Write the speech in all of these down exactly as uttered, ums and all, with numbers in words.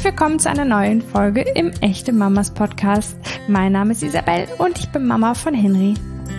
Herzlich willkommen zu einer neuen Folge im Echte Mamas Podcast. Mein Name ist Isabel und ich bin Mama von Henry.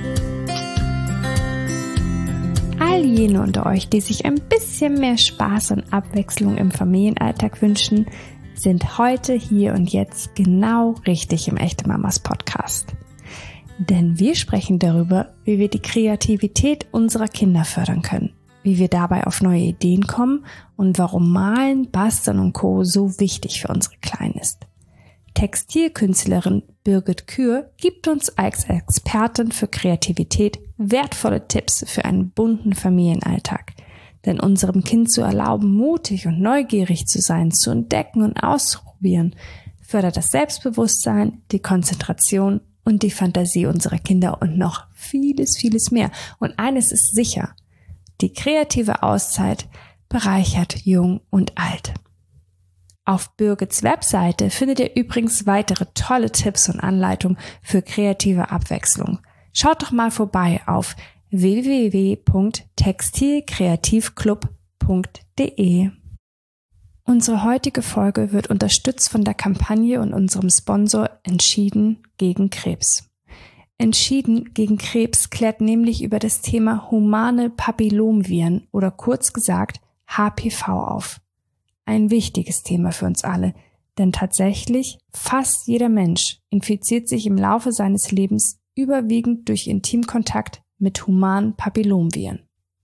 All jene unter euch, die sich ein bisschen mehr Spaß und Abwechslung im Familienalltag wünschen, sind heute, hier und jetzt genau richtig im Echte Mamas Podcast. Denn wir sprechen darüber, wie wir die Kreativität unserer Kinder fördern können, wie wir dabei auf neue Ideen kommen und warum Malen, Basteln und Co. so wichtig für unsere Kleinen ist. Textilkünstlerin Birgit Kür gibt uns als Expertin für Kreativität wertvolle Tipps für einen bunten Familienalltag. Denn unserem Kind zu erlauben, mutig und neugierig zu sein, zu entdecken und auszuprobieren, fördert das Selbstbewusstsein, die Konzentration und die Fantasie unserer Kinder und noch vieles, vieles mehr. Und eines ist sicher: Die kreative Auszeit bereichert jung und alt. Auf Birgits Webseite findet ihr übrigens weitere tolle Tipps und Anleitungen für kreative Abwechslung. Schaut doch mal vorbei auf w w w punkt textilkreativclub punkt d e. Unsere heutige Folge wird unterstützt von der Kampagne und unserem Sponsor Entschieden gegen Krebs. Entschieden gegen Krebs klärt nämlich über das Thema humane Papillomviren oder kurz gesagt H P V auf. Ein wichtiges Thema für uns alle, denn tatsächlich fast jeder Mensch infiziert sich im Laufe seines Lebens überwiegend durch Intimkontakt mit humanen Papillomviren.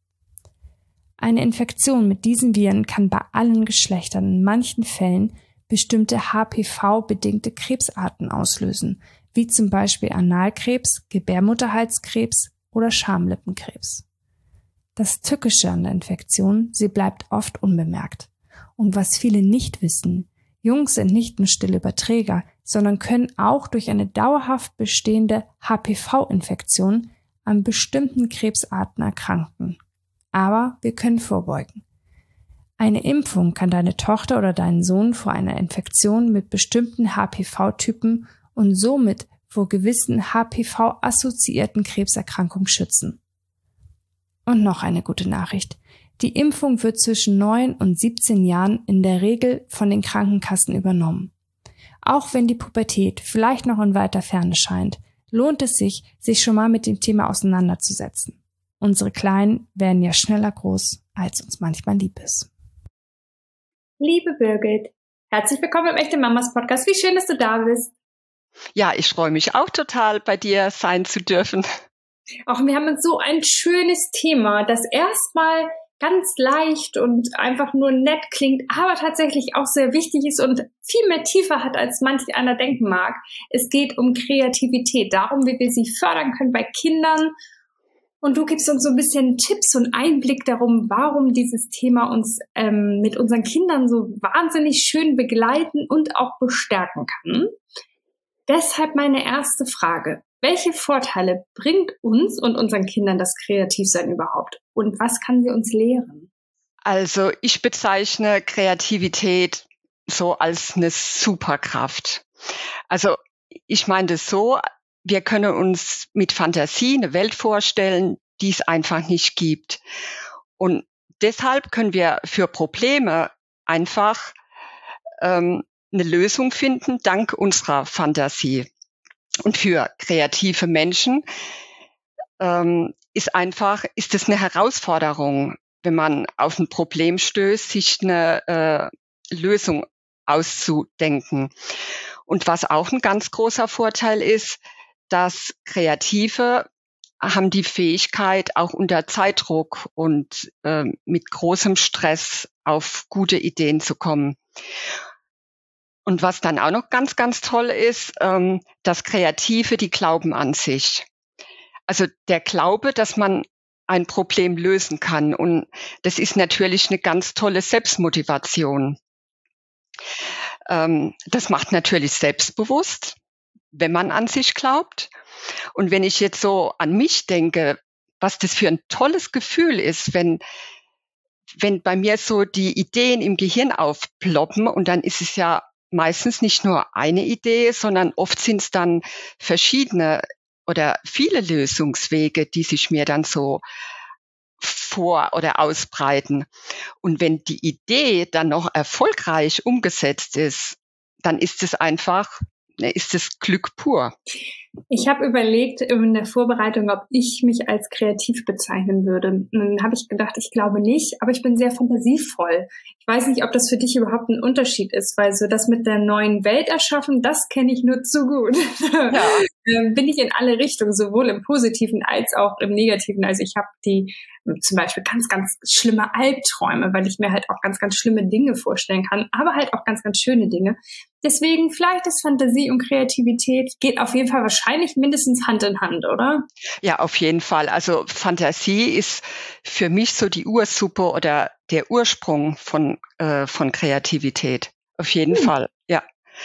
Eine Infektion mit diesen Viren kann bei allen Geschlechtern in manchen Fällen bestimmte H P V-bedingte Krebsarten auslösen, wie zum Beispiel Analkrebs, Gebärmutterhalskrebs oder Schamlippenkrebs. Das Tückische an der Infektion: Sie bleibt oft unbemerkt. Und was viele nicht wissen: Jungs sind nicht nur stille Überträger, sondern können auch durch eine dauerhaft bestehende H P V-Infektion an bestimmten Krebsarten erkranken. Aber wir können vorbeugen. Eine Impfung kann deine Tochter oder deinen Sohn vor einer Infektion mit bestimmten H P V-Typen und somit vor gewissen H P V-assoziierten Krebserkrankungen schützen. Und noch eine gute Nachricht: Die Impfung wird zwischen neun und siebzehn Jahren in der Regel von den Krankenkassen übernommen. Auch wenn die Pubertät vielleicht noch in weiter Ferne scheint, lohnt es sich, sich schon mal mit dem Thema auseinanderzusetzen. Unsere Kleinen werden ja schneller groß, als uns manchmal lieb ist. Liebe Birgit, herzlich willkommen im Echte Mamas Podcast. Wie schön, dass du da bist. Ja, ich freue mich auch total, bei dir sein zu dürfen. Auch wir haben so ein schönes Thema, das erstmal ganz leicht und einfach nur nett klingt, aber tatsächlich auch sehr wichtig ist und viel mehr Tiefe hat, als manch einer denken mag. Es geht um Kreativität, darum, wie wir sie fördern können bei Kindern. Und du gibst uns so ein bisschen Tipps und Einblick darum, warum dieses Thema uns ähm, mit unseren Kindern so wahnsinnig schön begleiten und auch bestärken kann. Deshalb meine erste Frage: Welche Vorteile bringt uns und unseren Kindern das Kreativsein überhaupt? Und was kann sie uns lehren? Also ich bezeichne Kreativität so als eine Superkraft. Also ich meine das so: Wir können uns mit Fantasie eine Welt vorstellen, die es einfach nicht gibt. Und deshalb können wir für Probleme einfach ähm, eine Lösung finden, dank unserer Fantasie. Und für kreative Menschen ähm, ist einfach, ist es eine Herausforderung, wenn man auf ein Problem stößt, sich eine äh, Lösung auszudenken. Und was auch ein ganz großer Vorteil ist, dass Kreative haben die Fähigkeit, auch unter Zeitdruck und äh, mit großem Stress auf gute Ideen zu kommen. Und was dann auch noch ganz, ganz toll ist, ähm, dass Kreative, die glauben an sich. Also der Glaube, dass man ein Problem lösen kann. Und das ist natürlich eine ganz tolle Selbstmotivation. Ähm, das macht natürlich selbstbewusst, wenn man an sich glaubt. Und wenn ich jetzt so an mich denke, was das für ein tolles Gefühl ist, wenn wenn bei mir so die Ideen im Gehirn aufploppen, und dann ist es ja meistens nicht nur eine Idee, sondern oft sind es dann verschiedene oder viele Lösungswege, die sich mir dann so vor oder ausbreiten. Und wenn die Idee dann noch erfolgreich umgesetzt ist, dann ist es einfach, ist es Glück pur. Ich habe überlegt in der Vorbereitung, ob ich mich als kreativ bezeichnen würde. Und dann habe ich gedacht, ich glaube nicht, aber ich bin sehr fantasievoll. Ich weiß nicht, ob das für dich überhaupt ein Unterschied ist, weil so das mit der neuen Welt erschaffen, das kenne ich nur zu gut. Ja. Bin ich in alle Richtungen, sowohl im Positiven als auch im Negativen. Also ich habe die zum Beispiel ganz, ganz schlimme Albträume, weil ich mir halt auch ganz, ganz schlimme Dinge vorstellen kann, aber halt auch ganz, ganz schöne Dinge. Deswegen vielleicht ist Fantasie und Kreativität geht auf jeden Fall wahrscheinlich mindestens Hand in Hand, oder? Ja, auf jeden Fall. Also Fantasie ist für mich so die Ursuppe oder der Ursprung von, äh, von Kreativität. Auf jeden hm. Fall, ja.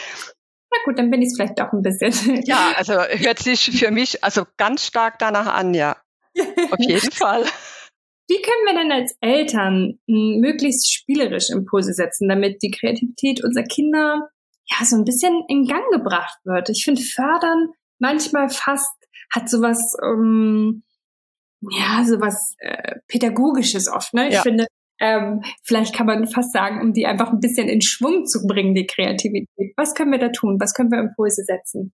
Na gut, dann bin ich es vielleicht auch ein bisschen. Ja, also hört sich für mich also ganz stark danach an, ja. Auf jeden Fall. Wie können wir denn als Eltern möglichst spielerisch Impulse setzen, damit die Kreativität unserer Kinder ja so ein bisschen in Gang gebracht wird? Ich finde, fördern manchmal fast hat sowas, ähm, ja, sowas äh, Pädagogisches oft. Ne? Ich ja. finde, ähm, vielleicht kann man fast sagen, um die einfach ein bisschen in Schwung zu bringen, die Kreativität. Was können wir da tun? Was können wir Impulse setzen?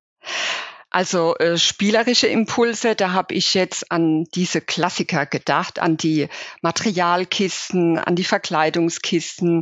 Also äh, spielerische Impulse, da habe ich jetzt an diese Klassiker gedacht, an die Materialkisten, an die Verkleidungskisten,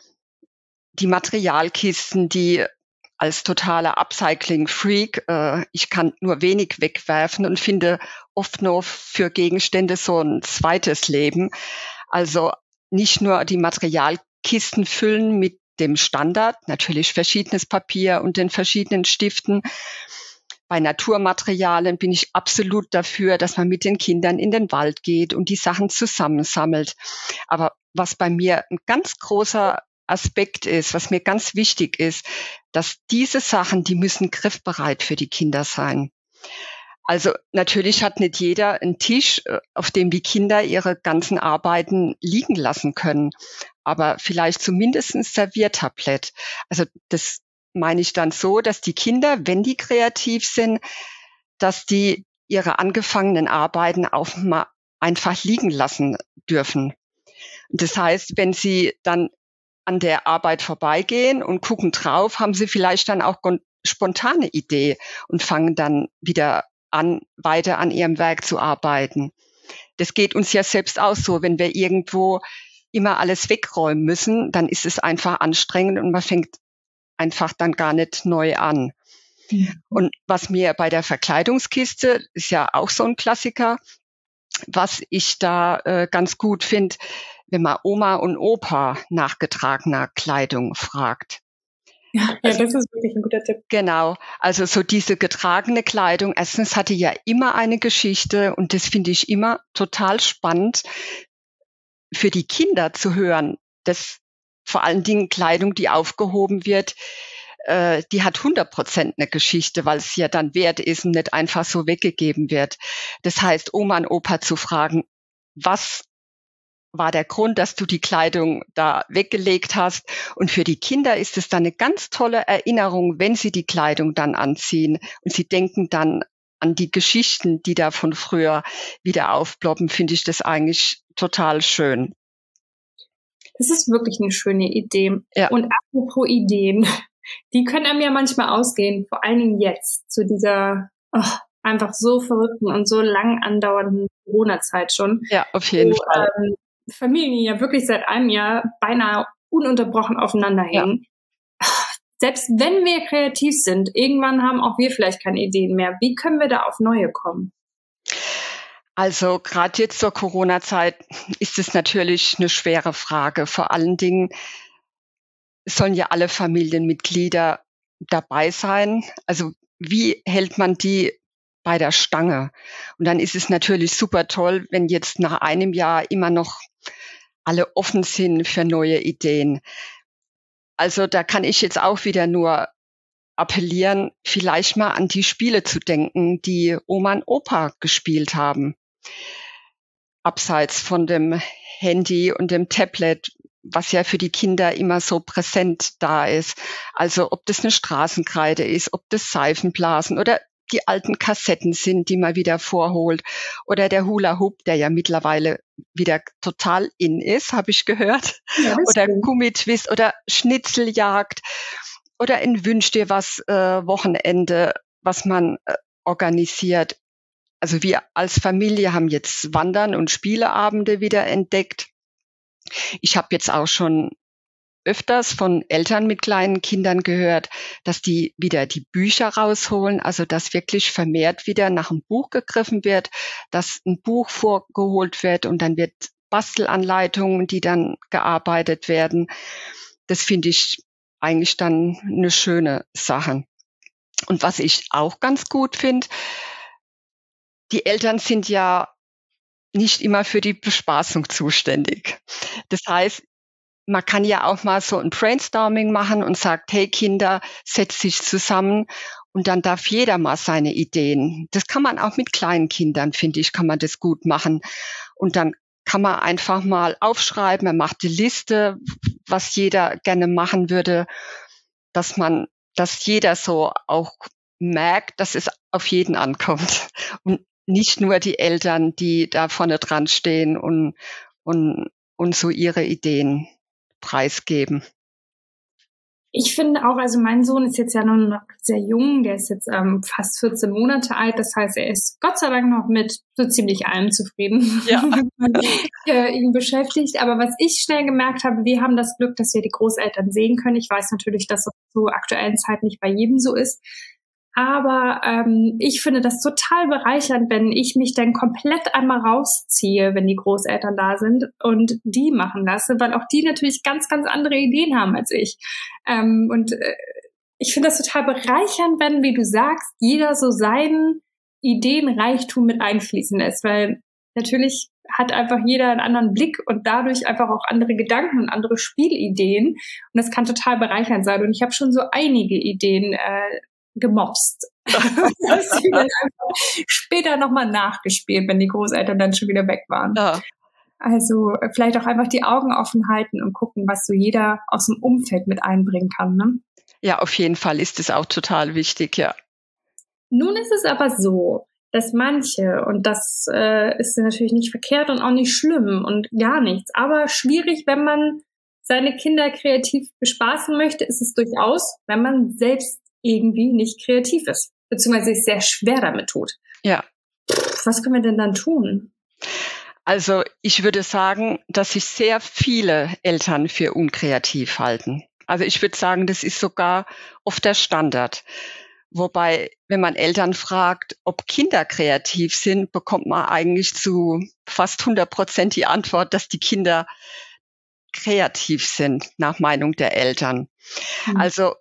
die Materialkisten, die als totaler Upcycling-Freak, äh, ich kann nur wenig wegwerfen und finde oft nur für Gegenstände so ein zweites Leben. Also nicht nur die Materialkisten füllen mit dem Standard, natürlich verschiedenes Papier und den verschiedenen Stiften. Bei Naturmaterialien bin ich absolut dafür, dass man mit den Kindern in den Wald geht und die Sachen zusammensammelt. Aber was bei mir ein ganz großer Aspekt ist, was mir ganz wichtig ist, dass diese Sachen, die müssen griffbereit für die Kinder sein. Also natürlich hat nicht jeder einen Tisch, auf dem die Kinder ihre ganzen Arbeiten liegen lassen können, aber vielleicht zumindest ein Serviertablett. Also das meine ich dann so, dass die Kinder, wenn die kreativ sind, dass die ihre angefangenen Arbeiten auch mal einfach liegen lassen dürfen. Das heißt, wenn sie dann an der Arbeit vorbeigehen und gucken drauf, haben sie vielleicht dann auch spontane Idee und fangen dann wieder an, weiter an ihrem Werk zu arbeiten. Das geht uns ja selbst auch so, wenn wir irgendwo immer alles wegräumen müssen, dann ist es einfach anstrengend und man fängt einfach dann gar nicht neu an. Mhm. Und was mir bei der Verkleidungskiste, ist ja auch so ein Klassiker, was ich da äh, ganz gut finde, wenn man Oma und Opa nach getragener Kleidung fragt. Ja, ja, das ist wirklich ein guter Tipp. Genau, also so diese getragene Kleidung, erstens hatte ja immer eine Geschichte und das finde ich immer total spannend für die Kinder zu hören, dass vor allen Dingen Kleidung, die aufgehoben wird, äh, die hat hundert Prozent eine Geschichte, weil es ja dann wert ist und nicht einfach so weggegeben wird. Das heißt, Oma und Opa zu fragen, was war der Grund, dass du die Kleidung da weggelegt hast? Und für die Kinder ist es dann eine ganz tolle Erinnerung, wenn sie die Kleidung dann anziehen und sie denken dann an die Geschichten, die da von früher wieder aufploppen, finde ich das eigentlich total schön. Das ist wirklich eine schöne Idee. Ja. Und apropos Ideen, die können einem ja manchmal ausgehen, vor allen Dingen jetzt, zu dieser oh, einfach so verrückten und so lang andauernden Corona-Zeit schon. Ja, auf jeden wo, Fall. Ähm, Familien ja wirklich seit einem Jahr beinahe ununterbrochen aufeinander hängen. Ja. Selbst wenn wir kreativ sind, irgendwann haben auch wir vielleicht keine Ideen mehr. Wie können wir da auf neue kommen? Also gerade jetzt zur Corona-Zeit ist es natürlich eine schwere Frage. Vor allen Dingen sollen ja alle Familienmitglieder dabei sein. Also wie hält man die bei der Stange? Und dann ist es natürlich super toll, wenn jetzt nach einem Jahr immer noch alle offen sind für neue Ideen. Also da kann ich jetzt auch wieder nur appellieren, vielleicht mal an die Spiele zu denken, die Oma und Opa gespielt haben. Abseits von dem Handy und dem Tablet, was ja für die Kinder immer so präsent da ist. Also ob das eine Straßenkreide ist, ob das Seifenblasen oder die alten Kassetten sind, die man wieder vorholt. Oder der Hula Hoop, der ja mittlerweile wieder total in ist, habe ich gehört. Ja, oder stimmt. Gummitwist oder Schnitzeljagd. Oder ein Wünsch dir was äh, Wochenende, was man äh, organisiert. Also wir als Familie haben jetzt Wandern und Spieleabende wieder entdeckt. Ich habe jetzt auch schon öfters von Eltern mit kleinen Kindern gehört, dass die wieder die Bücher rausholen, also dass wirklich vermehrt wieder nach einem Buch gegriffen wird, dass ein Buch vorgeholt wird und dann wird Bastelanleitungen, die dann gearbeitet werden. Das finde ich eigentlich dann eine schöne Sache. Und was ich auch ganz gut finde, die Eltern sind ja nicht immer für die Bespaßung zuständig. Das heißt, man kann ja auch mal so ein Brainstorming machen und sagt, hey Kinder, setzt sich zusammen und dann darf jeder mal seine Ideen. Das kann man auch mit kleinen Kindern, finde ich, kann man das gut machen. Und dann kann man einfach mal aufschreiben, man macht eine Liste, was jeder gerne machen würde, dass man, dass jeder so auch merkt, dass es auf jeden ankommt. Und nicht nur die Eltern, die da vorne dran stehen und, und, und so ihre Ideen preisgeben. Ich finde auch, also mein Sohn ist jetzt ja noch sehr jung, der ist jetzt ähm, fast vierzehn Monate alt, das heißt, er ist Gott sei Dank noch mit so ziemlich allem zufrieden, ja. äh, ihn beschäftigt. Aber was ich schnell gemerkt habe, wir haben das Glück, dass wir die Großeltern sehen können. Ich weiß natürlich, dass das zur aktuellen Zeit nicht bei jedem so ist. Aber ähm, ich finde das total bereichernd, wenn ich mich dann komplett einmal rausziehe, wenn die Großeltern da sind und die machen lasse, weil auch die natürlich ganz, ganz andere Ideen haben als ich. Ähm, und äh, ich finde das total bereichernd, wenn, wie du sagst, jeder so seinen Ideenreichtum mit einfließen lässt, weil natürlich hat einfach jeder einen anderen Blick und dadurch einfach auch andere Gedanken und andere Spielideen. Und das kann total bereichernd sein. Und ich habe schon so einige Ideen äh, gemobst. Das die dann einfach später nochmal nachgespielt, wenn die Großeltern dann schon wieder weg waren. Ja. Also vielleicht auch einfach die Augen offen halten und gucken, was so jeder aus dem Umfeld mit einbringen kann. Ne? Ja, auf jeden Fall ist es auch total wichtig, ja. Nun ist es aber so, dass manche, und das äh, ist natürlich nicht verkehrt und auch nicht schlimm und gar nichts, aber schwierig, wenn man seine Kinder kreativ bespaßen möchte, ist es durchaus, wenn man selbst irgendwie nicht kreativ ist, beziehungsweise sich sehr schwer damit tut. Ja. Was können wir denn dann tun? Also ich würde sagen, dass sich sehr viele Eltern für unkreativ halten. Also ich würde sagen, das ist sogar oft der Standard. Wobei, wenn man Eltern fragt, ob Kinder kreativ sind, bekommt man eigentlich zu fast hundert Prozent die Antwort, dass die Kinder kreativ sind, nach Meinung der Eltern. Mhm. Also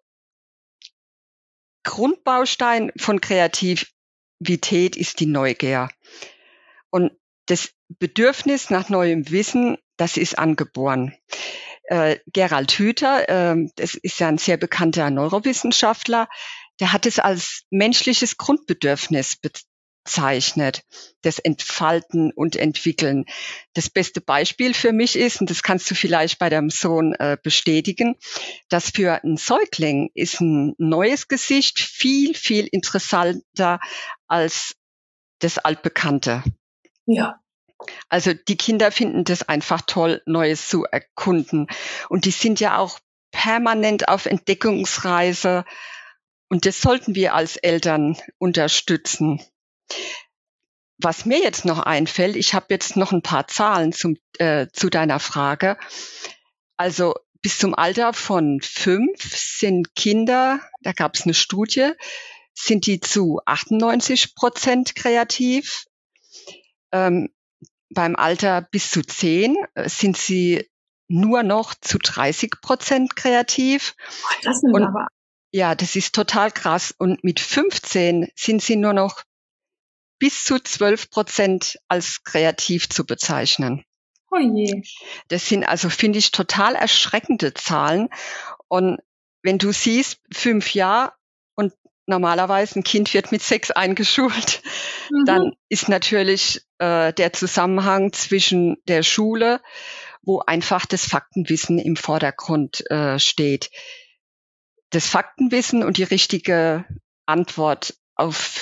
Grundbaustein von Kreativität ist die Neugier. Und das Bedürfnis nach neuem Wissen, das ist angeboren. Äh, Gerald Hüther, äh, das ist ja ein sehr bekannter Neurowissenschaftler, der hat es als menschliches Grundbedürfnis bezeichnet, das Entfalten und Entwickeln. Das beste Beispiel für mich ist, und das kannst du vielleicht bei deinem Sohn äh, bestätigen, dass für einen Säugling ist ein neues Gesicht viel, viel interessanter als das Altbekannte. Ja. Also die Kinder finden das einfach toll, Neues zu erkunden. Und die sind ja auch permanent auf Entdeckungsreise. Und das sollten wir als Eltern unterstützen. Was mir jetzt noch einfällt, ich habe jetzt noch ein paar Zahlen zum, äh, zu deiner Frage. Also bis zum Alter von fünf sind Kinder, da gab es eine Studie, sind die zu achtundneunzig Prozent kreativ. Ähm, beim Alter bis zu zehn sind sie nur noch zu dreißig Prozent kreativ. Oh, das sind Und, aber. Ja, das ist total krass. Und mit fünfzehn sind sie nur noch bis zu zwölf Prozent als kreativ zu bezeichnen. Oh je. Das sind also, finde ich, total erschreckende Zahlen. Und wenn du siehst, fünf Jahre und normalerweise ein Kind wird mit sechs eingeschult, mhm. dann ist natürlich äh, der Zusammenhang zwischen der Schule, wo einfach das Faktenwissen im Vordergrund äh, steht. Das Faktenwissen und die richtige Antwort auf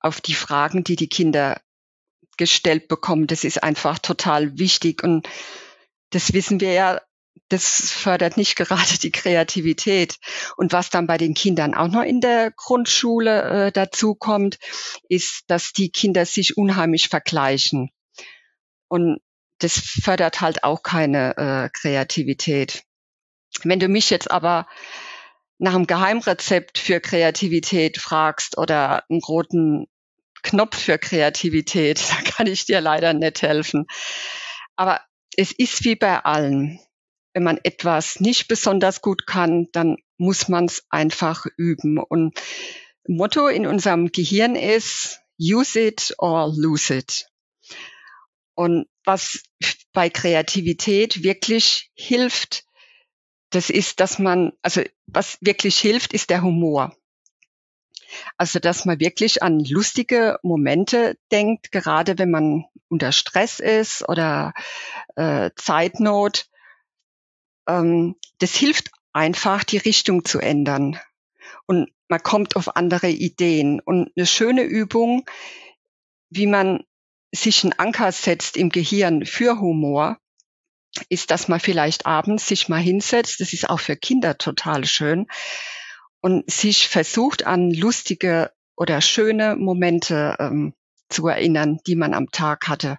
auf die Fragen, die die Kinder gestellt bekommen. Das ist einfach total wichtig und das wissen wir ja, das fördert nicht gerade die Kreativität. Und was dann bei den Kindern auch noch in der Grundschule äh, dazu kommt, ist, dass die Kinder sich unheimlich vergleichen. Und das fördert halt auch keine äh, Kreativität. Wenn du mich jetzt aber nach einem Geheimrezept für Kreativität fragst oder einen roten Knopf für Kreativität, da kann ich dir leider nicht helfen. Aber es ist wie bei allen. Wenn man etwas nicht besonders gut kann, dann muss man es einfach üben. Und Motto in unserem Gehirn ist, use it or lose it. Und was bei Kreativität wirklich hilft, das ist, dass man, also was wirklich hilft, ist der Humor. Also, dass man wirklich an lustige Momente denkt, gerade wenn man unter Stress ist oder äh, Zeitnot. Ähm, das hilft einfach, die Richtung zu ändern. Und man kommt auf andere Ideen. Und eine schöne Übung, wie man sich einen Anker setzt im Gehirn für Humor, ist, dass man vielleicht abends sich mal hinsetzt, das ist auch für Kinder total schön, und sich versucht, an lustige oder schöne Momente ähm, zu erinnern, die man am Tag hatte.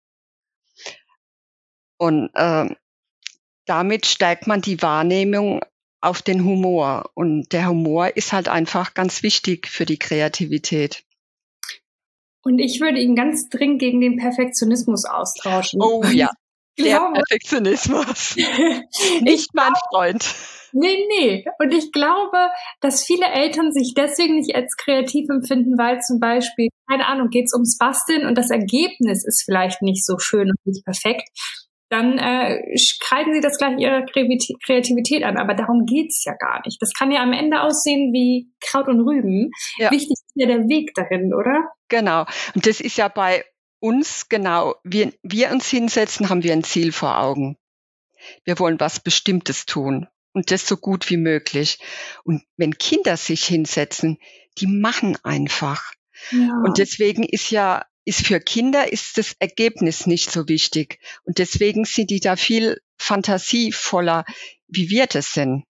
Und ähm, damit stärkt man die Wahrnehmung auf den Humor. Und der Humor ist halt einfach ganz wichtig für die Kreativität. Und ich würde ihn ganz dringend gegen den Perfektionismus austauschen. Oh ja, der glaube, Perfektionismus. Nicht mein Freund. Nee, nee. Und ich glaube, dass viele Eltern sich deswegen nicht als kreativ empfinden, weil zum Beispiel, keine Ahnung, geht's ums Basteln und das Ergebnis ist vielleicht nicht so schön und nicht perfekt. Dann äh, kreiden sie das gleich ihrer Kreativität an. Aber darum geht's ja gar nicht. Das kann ja am Ende aussehen wie Kraut und Rüben. Ja. Wichtig ist ja der Weg dahin, oder? Genau. Und das ist ja bei uns genau. Wir, wir uns hinsetzen, haben wir ein Ziel vor Augen. Wir wollen was Bestimmtes tun. Und das so gut wie möglich. Und wenn Kinder sich hinsetzen, die machen einfach. Ja. Und deswegen ist ja, ist für Kinder ist das Ergebnis nicht so wichtig. Und deswegen sind die da viel fantasievoller, wie wir das sind.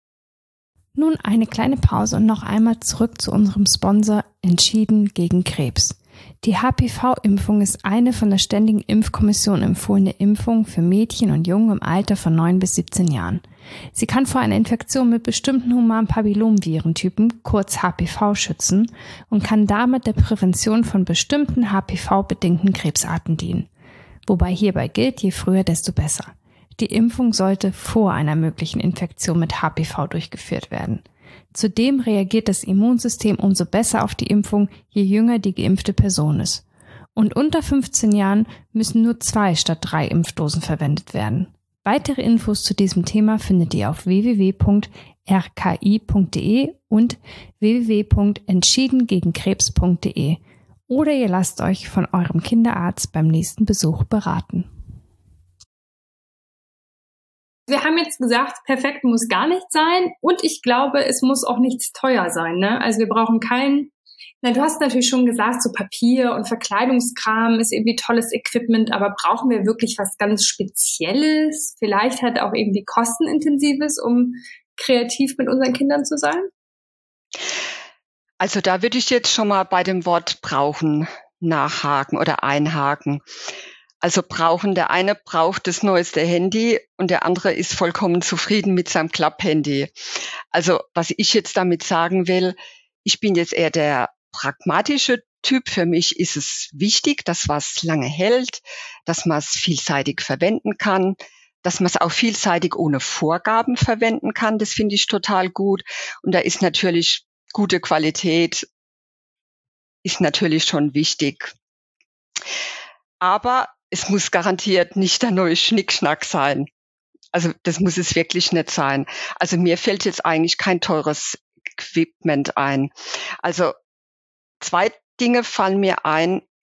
Nun eine kleine Pause und noch einmal zurück zu unserem Sponsor Entschieden gegen Krebs. Die H P V-Impfung ist eine von der Ständigen Impfkommission empfohlene Impfung für Mädchen und Jungen im Alter von neun bis siebzehn Jahren. Sie kann vor einer Infektion mit bestimmten humanen Papillomvirentypen, kurz H P V, schützen und kann damit der Prävention von bestimmten H P V-bedingten Krebsarten dienen. Wobei hierbei gilt, je früher, desto besser. Die Impfung sollte vor einer möglichen Infektion mit H P V durchgeführt werden. Zudem reagiert das Immunsystem umso besser auf die Impfung, je jünger die geimpfte Person ist. Und unter fünfzehn Jahren müssen nur zwei statt drei Impfdosen verwendet werden. Weitere Infos zu diesem Thema findet ihr auf w w w punkt r k i punkt d e und w w w punkt entschieden gegen krebs punkt d e oder ihr lasst euch von eurem Kinderarzt beim nächsten Besuch beraten. Wir haben jetzt gesagt, perfekt muss gar nicht sein und ich glaube, es muss auch nichts teuer sein. Ne? Also wir brauchen keinen, na du hast natürlich schon gesagt, so Papier und Verkleidungskram ist irgendwie tolles Equipment, aber brauchen wir wirklich was ganz Spezielles, vielleicht halt auch irgendwie kostenintensives, um kreativ mit unseren Kindern zu sein? Also da würde ich jetzt schon mal bei dem Wort brauchen nachhaken oder einhaken. Also brauchen, der eine braucht das neueste Handy und der andere ist vollkommen zufrieden mit seinem Klapphandy. Also was ich jetzt damit sagen will, ich bin jetzt eher der pragmatische Typ. Für mich ist es wichtig, dass was lange hält, dass man es vielseitig verwenden kann, dass man es auch vielseitig ohne Vorgaben verwenden kann. Das finde ich total gut. Und da ist natürlich gute Qualität, ist natürlich schon wichtig. Aber es muss garantiert nicht der neue Schnickschnack sein. Also das muss es wirklich nicht sein. Also mir fällt jetzt eigentlich kein teures Equipment ein. Also zwei Dinge fallen mir ein,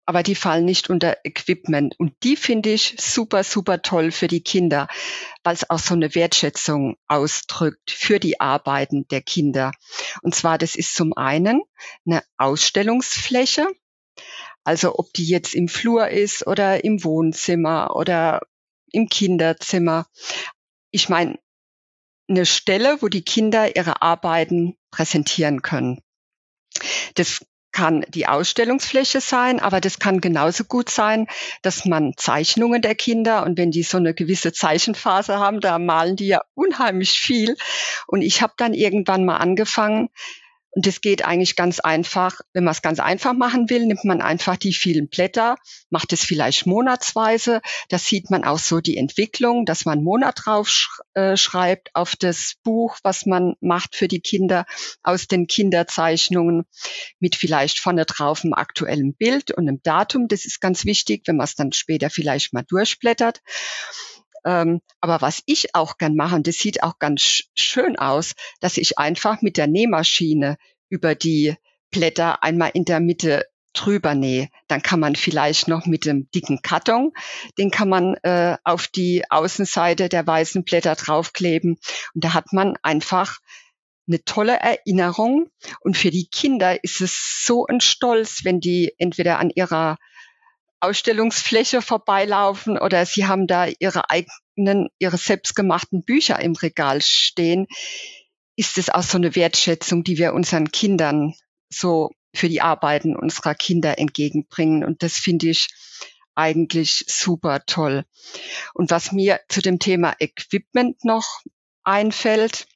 aber die fallen nicht unter Equipment. Und die finde ich super, super toll für die Kinder, weil es auch so eine Wertschätzung ausdrückt für die Arbeiten der Kinder. Und zwar, das ist zum einen eine Ausstellungsfläche, also ob die jetzt im Flur ist oder im Wohnzimmer oder im Kinderzimmer. Ich meine, eine Stelle, wo die Kinder ihre Arbeiten präsentieren können. Das kann die Ausstellungsfläche sein, aber das kann genauso gut sein, dass man Zeichnungen der Kinder, und wenn die so eine gewisse Zeichenphase haben, da malen die ja unheimlich viel. Und ich habe dann irgendwann mal angefangen, und das geht eigentlich ganz einfach. Wenn man es ganz einfach machen will, nimmt man einfach die vielen Blätter, macht es vielleicht monatsweise. Da sieht man auch so die Entwicklung, dass man einen Monat drauf sch- äh, schreibt auf das Buch, was man macht für die Kinder aus den Kinderzeichnungen, mit vielleicht vorne drauf einem aktuellen Bild und einem Datum. Das ist ganz wichtig, wenn man es dann später vielleicht mal durchblättert. Ähm, aber was ich auch gern mache, und das sieht auch ganz sch- schön aus, dass ich einfach mit der Nähmaschine über die Blätter einmal in der Mitte drüber nähe. Dann kann man vielleicht noch mit dem dicken Karton, den kann man äh, auf die Außenseite der weißen Blätter draufkleben. Und da hat man einfach eine tolle Erinnerung. Und für die Kinder ist es so ein Stolz, wenn die entweder an ihrer Ausstellungsfläche vorbeilaufen oder sie haben da ihre eigenen, ihre selbstgemachten Bücher im Regal stehen, ist es auch so eine Wertschätzung, die wir unseren Kindern so für die Arbeiten unserer Kinder entgegenbringen. Und das finde ich eigentlich super toll. Und was mir zu dem Thema Equipment noch einfällt,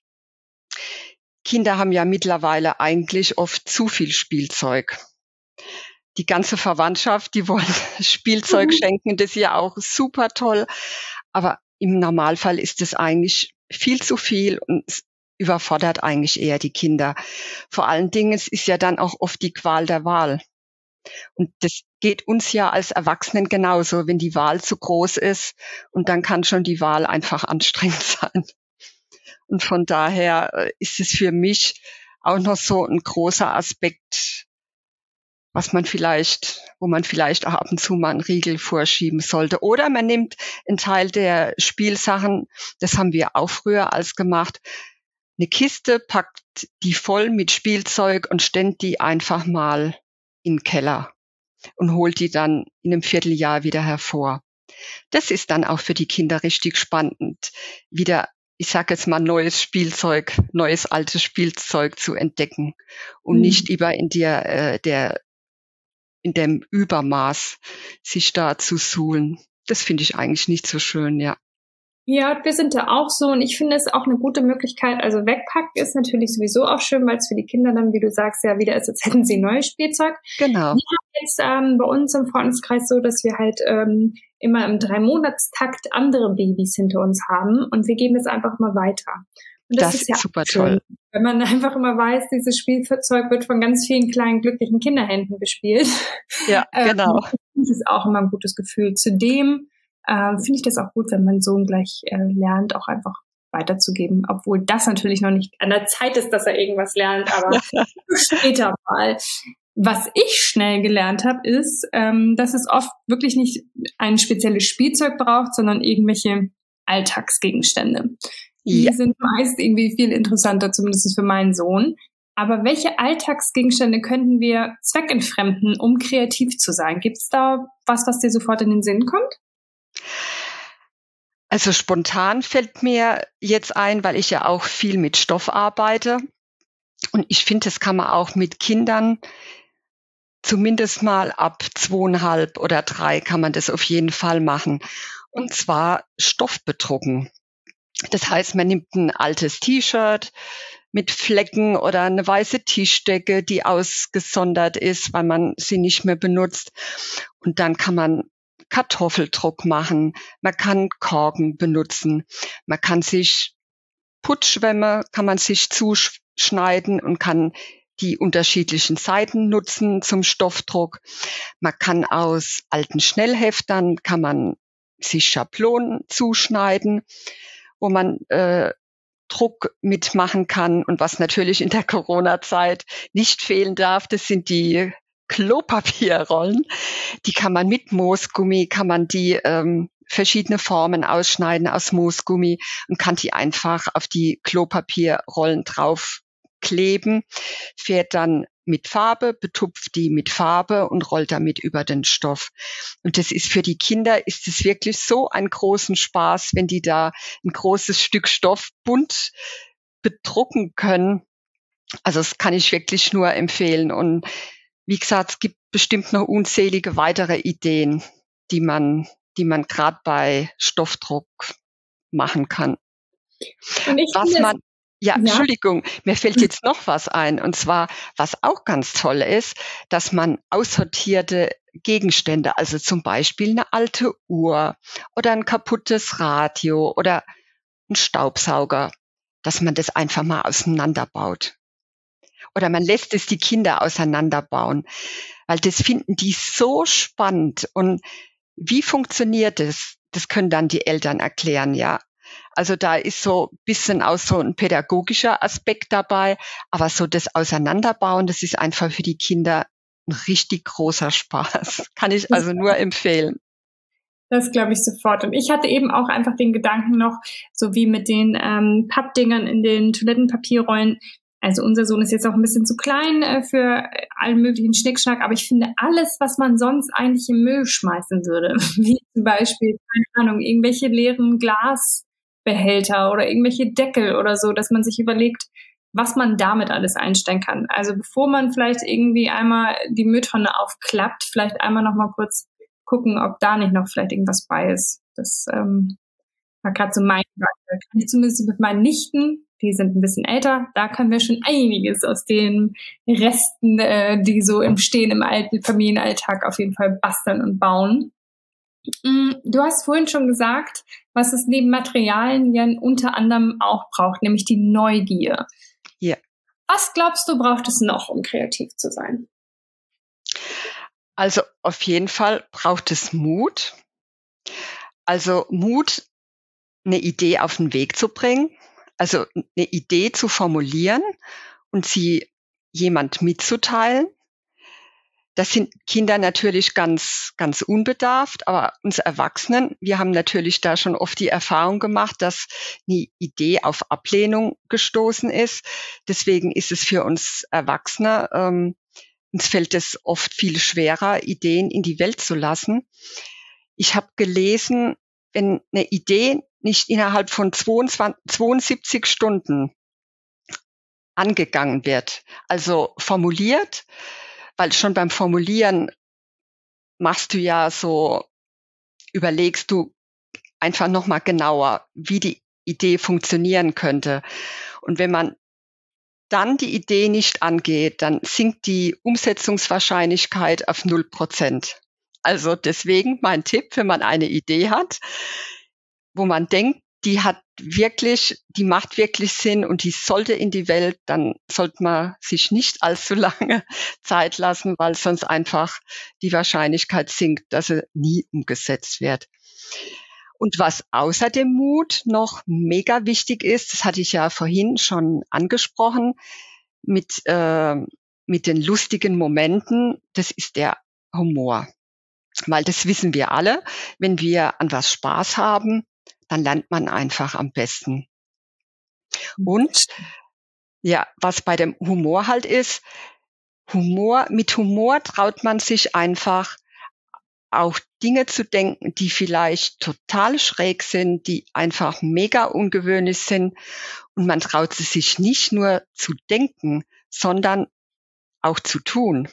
Kinder haben ja mittlerweile eigentlich oft zu viel Spielzeug. Die ganze Verwandtschaft, die wollen Spielzeug schenken, das ist ja auch super toll. Aber im Normalfall ist es eigentlich viel zu viel und es überfordert eigentlich eher die Kinder. Vor allen Dingen, es ist ja dann auch oft die Qual der Wahl. Und das geht uns ja als Erwachsenen genauso, wenn die Wahl zu groß ist. Und dann kann schon die Wahl einfach anstrengend sein. Und von daher ist es für mich auch noch so ein großer Aspekt, was man vielleicht, wo man vielleicht auch ab und zu mal einen Riegel vorschieben sollte. Oder man nimmt einen Teil der Spielsachen, das haben wir auch früher als gemacht, eine Kiste, packt die voll mit Spielzeug und stellt die einfach mal in den Keller und holt die dann in einem Vierteljahr wieder hervor. Das ist dann auch für die Kinder richtig spannend, wieder, ich sage jetzt mal, neues Spielzeug, neues altes Spielzeug zu entdecken und mhm. nicht über in der, äh, der in dem Übermaß sich da zu suhlen. Das finde ich eigentlich nicht so schön, ja. Ja, wir sind da auch so und ich finde es auch eine gute Möglichkeit. Also wegpacken ist natürlich sowieso auch schön, weil es für die Kinder dann, wie du sagst, ja wieder ist, als hätten sie neues Spielzeug. Genau. Wir haben jetzt ähm, bei uns im Freundeskreis so, dass wir halt ähm, immer im Drei-Monats-Takt andere Babys hinter uns haben und wir geben es einfach mal weiter. Und das, das ist ja super schön, toll. Wenn man einfach immer weiß, dieses Spielzeug wird von ganz vielen kleinen, glücklichen Kinderhänden bespielt. Ja, genau. Ähm, das ist auch immer ein gutes Gefühl. Zudem äh, finde ich das auch gut, wenn mein Sohn gleich äh, lernt, auch einfach weiterzugeben. Obwohl das natürlich noch nicht an der Zeit ist, dass er irgendwas lernt, aber später mal. Was ich schnell gelernt habe, ist, ähm, dass es oft wirklich nicht ein spezielles Spielzeug braucht, sondern irgendwelche Alltagsgegenstände. Die ja. sind meist irgendwie viel interessanter, zumindest für meinen Sohn. Aber welche Alltagsgegenstände könnten wir zweckentfremden, um kreativ zu sein? Gibt es da was, was dir sofort in den Sinn kommt? Also spontan fällt mir jetzt ein, weil ich ja auch viel mit Stoff arbeite. Und ich finde, das kann man auch mit Kindern zumindest mal ab zweieinhalb oder drei kann man das auf jeden Fall machen. Und zwar Stoff bedrucken. Das heißt, man nimmt ein altes T-Shirt mit Flecken oder eine weiße Tischdecke, die ausgesondert ist, weil man sie nicht mehr benutzt. Und dann kann man Kartoffeldruck machen, man kann Korken benutzen, man kann sich Putzschwämme, kann man sich zuschneiden und kann die unterschiedlichen Seiten nutzen zum Stoffdruck. Man kann aus alten Schnellheftern, kann man sich Schablonen zuschneiden, wo man äh, Druck mitmachen kann. Und was natürlich in der Corona-Zeit nicht fehlen darf, das sind die Klopapierrollen. Die kann man mit Moosgummi, kann man die ähm, verschiedene Formen ausschneiden aus Moosgummi und kann die einfach auf die Klopapierrollen draufkleben, fährt dann mit Farbe, betupft die mit Farbe und rollt damit über den Stoff. Und das ist für die Kinder, ist es wirklich so einen großen Spaß, wenn die da ein großes Stück Stoff bunt bedrucken können. Also das kann ich wirklich nur empfehlen. Und wie gesagt, es gibt bestimmt noch unzählige weitere Ideen, die man, die man gerade bei Stoffdruck machen kann. Und ich Was finde, man, ja, ja, Entschuldigung, mir fällt jetzt noch was ein. Und zwar, was auch ganz toll ist, dass man aussortierte Gegenstände, also zum Beispiel eine alte Uhr oder ein kaputtes Radio oder ein Staubsauger, dass man das einfach mal auseinanderbaut. Oder man lässt es die Kinder auseinanderbauen, weil das finden die so spannend. Und wie funktioniert das? Das können dann die Eltern erklären, ja. Also da ist so ein bisschen auch so ein pädagogischer Aspekt dabei, aber so das Auseinanderbauen, das ist einfach für die Kinder ein richtig großer Spaß. Kann ich also nur empfehlen. Das glaube ich sofort. Und ich hatte eben auch einfach den Gedanken noch, so wie mit den ähm, Pappdingern in den Toilettenpapierrollen. Also unser Sohn ist jetzt auch ein bisschen zu klein äh, für allen möglichen Schnickschnack, aber ich finde alles, was man sonst eigentlich im Müll schmeißen würde, wie zum Beispiel, keine Ahnung, irgendwelche leeren Glasbehälter oder irgendwelche Deckel oder so, dass man sich überlegt, was man damit alles einstellen kann. Also bevor man vielleicht irgendwie einmal die Mülltonne aufklappt, vielleicht einmal noch mal kurz gucken, ob da nicht noch vielleicht irgendwas bei ist. Das ähm, war gerade so mein Gedanke. Da kann ich zumindest mit meinen Nichten, die sind ein bisschen älter, da können wir schon einiges aus den Resten, äh, die so im Stehen im alten Familienalltag auf jeden Fall basteln und bauen. Du hast vorhin schon gesagt, was es neben Materialien ja unter anderem auch braucht, nämlich die Neugier. Ja. Was glaubst du, braucht es noch, um kreativ zu sein? Also auf jeden Fall braucht es Mut. Also Mut, eine Idee auf den Weg zu bringen, also eine Idee zu formulieren und sie jemand mitzuteilen. Das sind Kinder natürlich ganz, ganz unbedarft, aber uns Erwachsenen, wir haben natürlich da schon oft die Erfahrung gemacht, dass eine Idee auf Ablehnung gestoßen ist. Deswegen ist es für uns Erwachsene, ähm, uns fällt es oft viel schwerer, Ideen in die Welt zu lassen. Ich habe gelesen, wenn eine Idee nicht innerhalb von zweiundzwanzig, zweiundsiebzig Stunden angegangen wird, also formuliert, weil schon beim Formulieren machst du ja so, überlegst du einfach nochmal genauer, wie die Idee funktionieren könnte. Und wenn man dann die Idee nicht angeht, dann sinkt die Umsetzungswahrscheinlichkeit auf null Prozent. Also deswegen mein Tipp, wenn man eine Idee hat, wo man denkt, die hat wirklich, die macht wirklich Sinn und die sollte in die Welt, dann sollte man sich nicht allzu lange Zeit lassen, weil sonst einfach die Wahrscheinlichkeit sinkt, dass sie nie umgesetzt wird. Und was außer dem Mut noch mega wichtig ist, das hatte ich ja vorhin schon angesprochen, mit, äh, mit den lustigen Momenten, das ist der Humor. Weil das wissen wir alle, wenn wir an was Spaß haben, dann lernt man einfach am besten. Und ja, was bei dem Humor halt ist, Humor, mit Humor traut man sich einfach auch Dinge zu denken, die vielleicht total schräg sind, die einfach mega ungewöhnlich sind. Und man traut es sich nicht nur zu denken, sondern auch zu tun.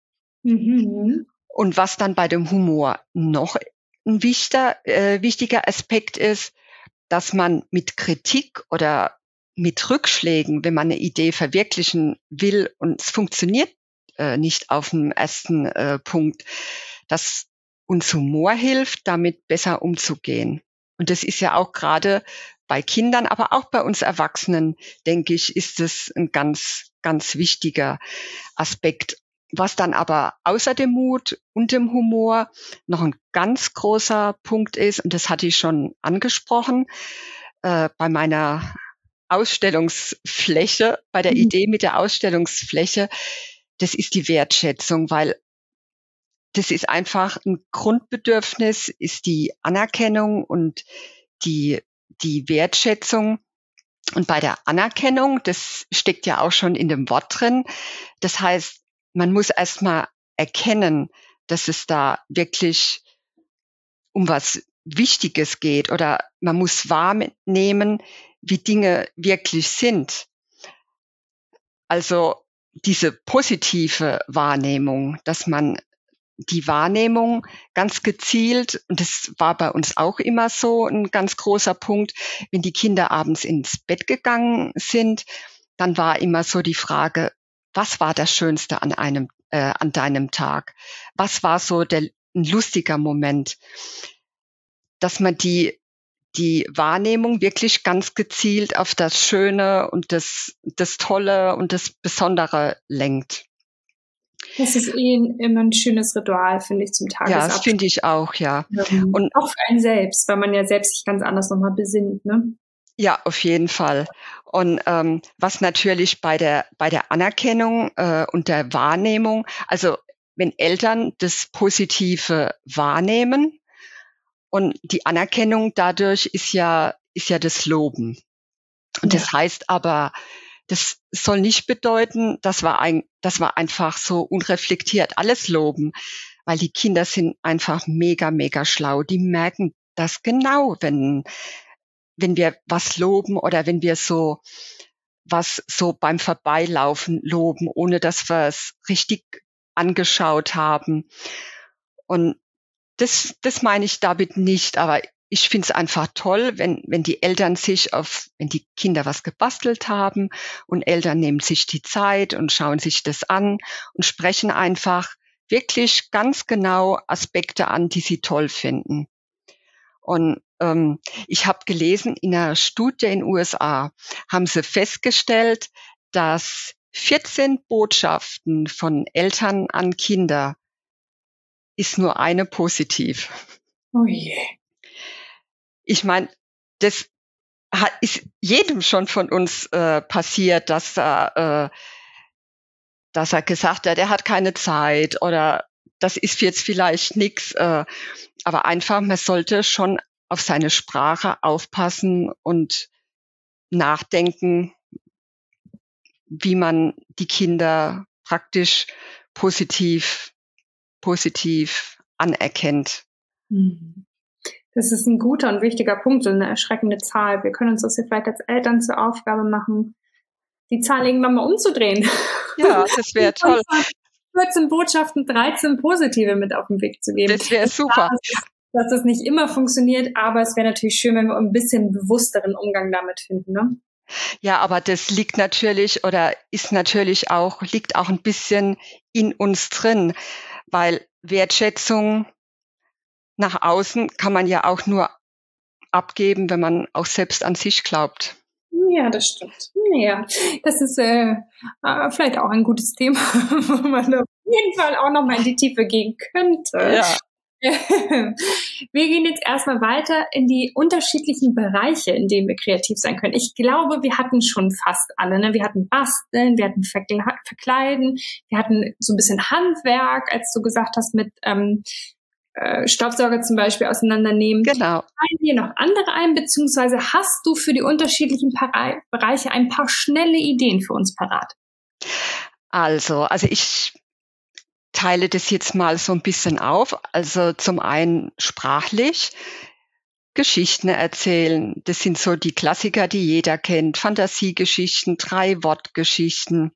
Mhm. Und was dann bei dem Humor noch ein wichtiger, äh, wichtiger Aspekt ist, dass man mit Kritik oder mit Rückschlägen, wenn man eine Idee verwirklichen will und es funktioniert äh, nicht auf dem ersten äh, Punkt, dass uns Humor hilft, damit besser umzugehen. Und das ist ja auch gerade bei Kindern, aber auch bei uns Erwachsenen, denke ich, ist es ein ganz, ganz wichtiger Aspekt. Was dann aber außer dem Mut und dem Humor noch ein ganz großer Punkt ist, und das hatte ich schon angesprochen, äh, bei meiner Ausstellungsfläche, bei der Idee mit der Ausstellungsfläche, das ist die Wertschätzung, weil das ist einfach ein Grundbedürfnis, ist die Anerkennung und die, die Wertschätzung. Und bei der Anerkennung, das steckt ja auch schon in dem Wort drin. Das heißt, man muss erstmal erkennen, dass es da wirklich um was Wichtiges geht, oder man muss wahrnehmen, wie Dinge wirklich sind. Also diese positive Wahrnehmung, dass man die Wahrnehmung ganz gezielt, und das war bei uns auch immer so ein ganz großer Punkt, wenn die Kinder abends ins Bett gegangen sind, dann war immer so die Frage, was war das Schönste an einem, äh, an deinem Tag? Was war so der, ein lustiger Moment? Dass man die, die Wahrnehmung wirklich ganz gezielt auf das Schöne und das, das Tolle und das Besondere lenkt. Das ist eh immer ein schönes Ritual, finde ich, zum Tagesabschluss. Ja, das finde ich auch, ja. Ähm, und auch für einen selbst, weil man ja selbst sich ganz anders nochmal besinnt, ne? Ja, auf jeden Fall. Und ähm, was natürlich bei der bei der Anerkennung äh, und der Wahrnehmung, also wenn Eltern das Positive wahrnehmen, und die Anerkennung dadurch ist ja ist ja das Loben. Und ja. Das heißt aber, das soll nicht bedeuten, dass wir, ein, dass wir einfach so unreflektiert alles loben, weil die Kinder sind einfach mega, mega schlau. Die merken das genau, wenn, wenn wir was loben oder wenn wir so was so beim Vorbeilaufen loben, ohne dass wir es richtig angeschaut haben. Und das, das meine ich damit nicht, aber ich finde es einfach toll, wenn, wenn die Eltern sich auf, wenn die Kinder was gebastelt haben und Eltern nehmen sich die Zeit und schauen sich das an und sprechen einfach wirklich ganz genau Aspekte an, die sie toll finden. Und ähm, ich habe gelesen, in einer Studie in den U S A haben sie festgestellt, dass vierzehn Botschaften von Eltern an Kinder ist nur eine positiv. Oh je. Ich meine, das hat, ist jedem schon von uns äh, passiert, dass er, äh, dass er gesagt hat, er hat keine Zeit oder das ist jetzt vielleicht nix. Äh, aber einfach, man sollte schon auf seine Sprache aufpassen und nachdenken, wie man die Kinder praktisch positiv, positiv anerkennt. Mhm. Das ist ein guter und wichtiger Punkt, so eine erschreckende Zahl. Wir können uns das ja vielleicht als Eltern zur Aufgabe machen, die Zahl irgendwann mal umzudrehen. Ja, das wäre toll. vierzehn Botschaften, dreizehn positive mit auf den Weg zu geben. Das wäre super. Klar, dass, dass das nicht immer funktioniert, aber es wäre natürlich schön, wenn wir ein bisschen bewussteren Umgang damit finden, ne? Ja, aber das liegt natürlich oder ist natürlich auch, liegt auch ein bisschen in uns drin, weil Wertschätzung nach außen kann man ja auch nur abgeben, wenn man auch selbst an sich glaubt. Ja, das stimmt. Ja, das ist äh, äh, vielleicht auch ein gutes Thema, wo man auf jeden Fall auch nochmal in die Tiefe gehen könnte. Ja. Wir gehen jetzt erstmal weiter in die unterschiedlichen Bereiche, in denen wir kreativ sein können. Ich glaube, wir hatten schon fast alle. Ne? Wir hatten Basteln, wir hatten Verkle- Verkleiden, wir hatten so ein bisschen Handwerk, als du gesagt hast, mit ähm, äh, Staubsauger zum Beispiel auseinandernehmen. Genau. Fallen dir noch andere ein, beziehungsweise hast du für die unterschiedlichen Para- Bereiche ein paar schnelle Ideen für uns parat? Also, also ich teile das jetzt mal so ein bisschen auf. Also zum einen sprachlich, Geschichten erzählen. Das sind so die Klassiker, die jeder kennt. Fantasiegeschichten, Drei-Wort-Geschichten.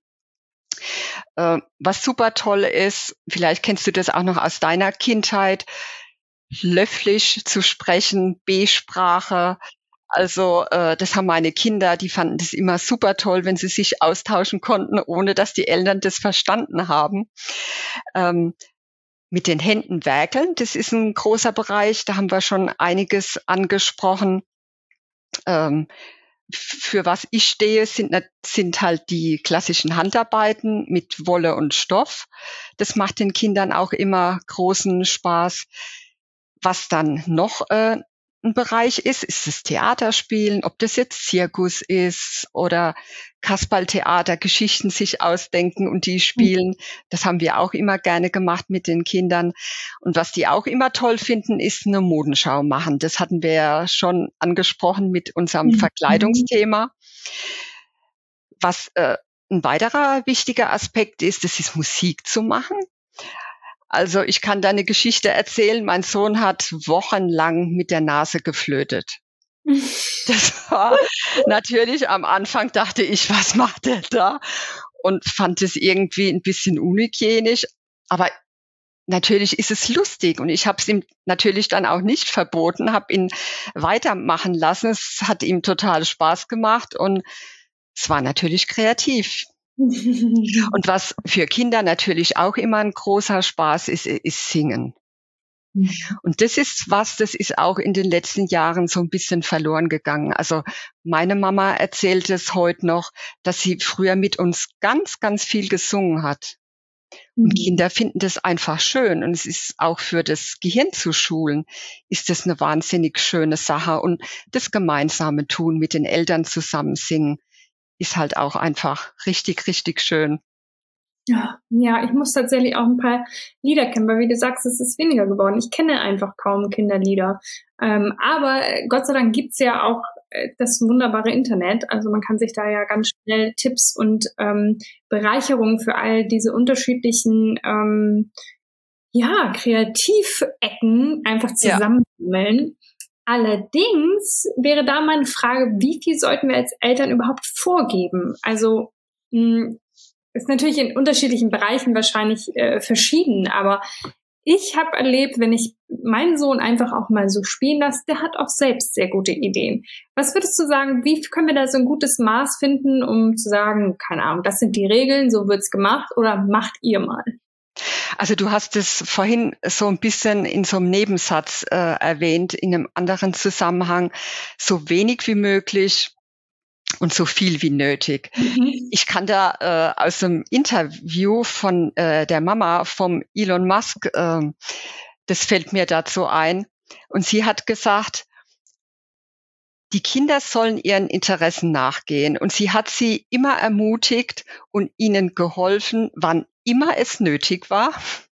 Äh, was super toll ist, vielleicht kennst du das auch noch aus deiner Kindheit, Löfflisch zu sprechen, B-Sprache. Also äh, das haben meine Kinder, die fanden das immer super toll, wenn sie sich austauschen konnten, ohne dass die Eltern das verstanden haben. Ähm, mit den Händen werkeln, das ist ein großer Bereich, da haben wir schon einiges angesprochen. Ähm, für was ich stehe, sind, sind halt die klassischen Handarbeiten mit Wolle und Stoff. Das macht den Kindern auch immer großen Spaß. Was dann noch äh, ein Bereich ist, ist es Theaterspielen, ob das jetzt Zirkus ist oder Kasperltheater, Geschichten sich ausdenken und die spielen. Das haben wir auch immer gerne gemacht mit den Kindern. Und was die auch immer toll finden, ist eine Modenschau machen. Das hatten wir ja schon angesprochen mit unserem Mhm. Verkleidungsthema. Was äh, ein weiterer wichtiger Aspekt ist, das ist Musik zu machen. Also ich kann da eine Geschichte erzählen. Mein Sohn hat wochenlang mit der Nase geflötet. Das war natürlich am Anfang, dachte ich, was macht der da? Und fand es irgendwie ein bisschen unhygienisch. Aber natürlich ist es lustig und ich habe es ihm natürlich dann auch nicht verboten, habe ihn weitermachen lassen. Es hat ihm total Spaß gemacht und es war natürlich kreativ. Und was für Kinder natürlich auch immer ein großer Spaß ist, ist Singen. Und das ist was, das ist auch in den letzten Jahren so ein bisschen verloren gegangen. Also meine Mama erzählt es heute noch, dass sie früher mit uns ganz, ganz viel gesungen hat. Und Kinder finden das einfach schön. Und es ist auch für das Gehirn zu schulen, ist das eine wahnsinnig schöne Sache. Und das gemeinsame Tun, mit den Eltern zusammen singen, ist halt auch einfach richtig, richtig schön. Ja, ja, ich muss tatsächlich auch ein paar Lieder kennen, weil wie du sagst, es ist weniger geworden. Ich kenne einfach kaum Kinderlieder. Ähm, aber Gott sei Dank gibt's ja auch äh, das wunderbare Internet. Also man kann sich da ja ganz schnell Tipps und ähm, Bereicherungen für all diese unterschiedlichen ähm, ja, Kreativecken einfach zusammensammeln. Ja. Allerdings wäre da meine Frage, wie viel sollten wir als Eltern überhaupt vorgeben? Also mh, ist natürlich in unterschiedlichen Bereichen wahrscheinlich äh, verschieden, aber ich habe erlebt, wenn ich meinen Sohn einfach auch mal so spielen lasse, der hat auch selbst sehr gute Ideen. Was würdest du sagen, wie können wir da so ein gutes Maß finden, um zu sagen, keine Ahnung, das sind die Regeln, so wird's gemacht, oder macht ihr mal? Also du hast es vorhin so ein bisschen in so einem Nebensatz äh, erwähnt, in einem anderen Zusammenhang, so wenig wie möglich und so viel wie nötig. Mhm. Ich kann da äh, aus einem Interview von äh, der Mama vom Elon Musk, äh, das fällt mir dazu ein, und sie hat gesagt, die Kinder sollen ihren Interessen nachgehen, und sie hat sie immer ermutigt und ihnen geholfen, wann immer es nötig war.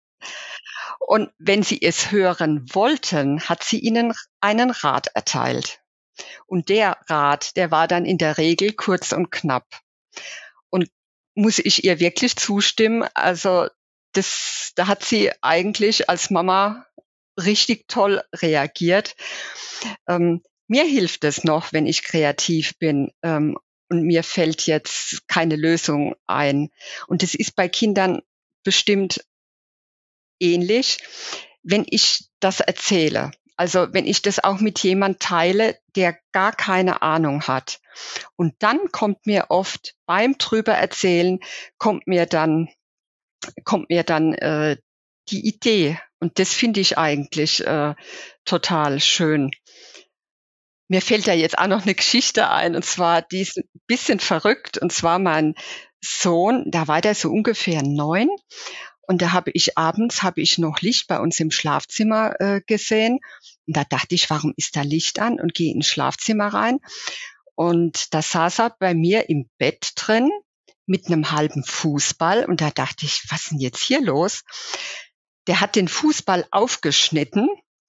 Und wenn sie es hören wollten, hat sie ihnen einen Rat erteilt. Und der Rat, der war dann in der Regel kurz und knapp. Und muss ich ihr wirklich zustimmen? Also das, da hat sie eigentlich als Mama richtig toll reagiert. Ähm, mir hilft es noch, wenn ich kreativ bin ähm, und mir fällt jetzt keine Lösung ein. Und das ist bei Kindern bestimmt ähnlich, wenn ich das erzähle. Also wenn ich das auch mit jemand teile, der gar keine Ahnung hat. Und dann kommt mir oft beim drüber erzählen, kommt mir dann, kommt mir dann äh, die Idee. Und das finde ich eigentlich äh, total schön. Mir fällt da jetzt auch noch eine Geschichte ein, und zwar, die ist ein bisschen verrückt. Und zwar mein Sohn, da war der so ungefähr neun. Und da habe ich abends, habe ich noch Licht bei uns im Schlafzimmer äh, gesehen. Und da dachte ich, warum ist da Licht an? Und gehe ins Schlafzimmer rein. Und da saß er bei mir im Bett drin mit einem halben Fußball. Und da dachte ich, was ist denn jetzt hier los? Der hat den Fußball aufgeschnitten